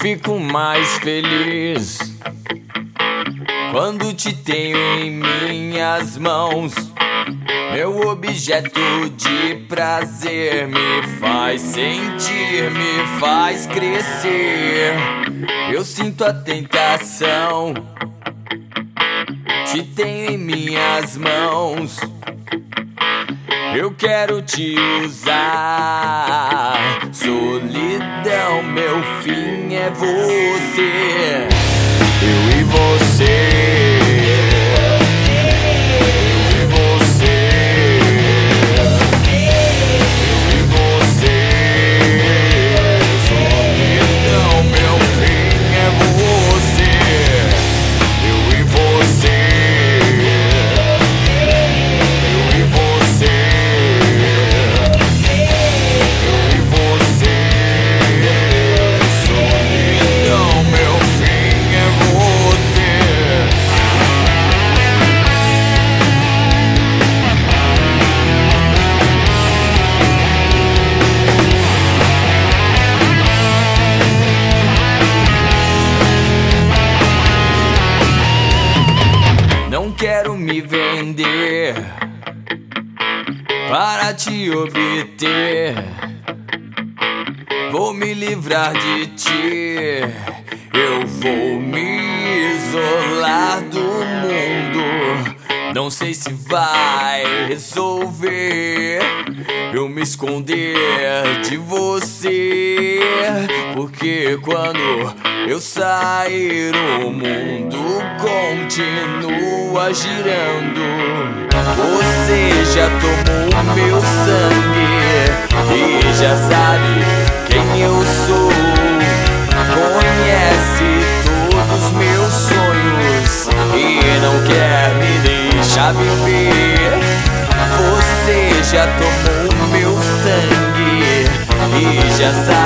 fico mais feliz quando te tenho em minhas mãos. Meu objeto de prazer me faz sentir, me faz crescer. Eu sinto a tentação, te tenho em minhas mãos. Eu quero te usar. Solidão, meu fim é você. Eu e você. Não quero me vender para te obter. Vou me livrar de ti. Eu vou me isolar do mundo. Não sei se vai resolver eu me esconder de você, porque quando eu sair o mundo continua girando. Você já tomou meu sangue e já sabe quem eu sou. Conhece todos os meus sonhos e não quer me deixar viver. Você já tomou meu sangue e já sabe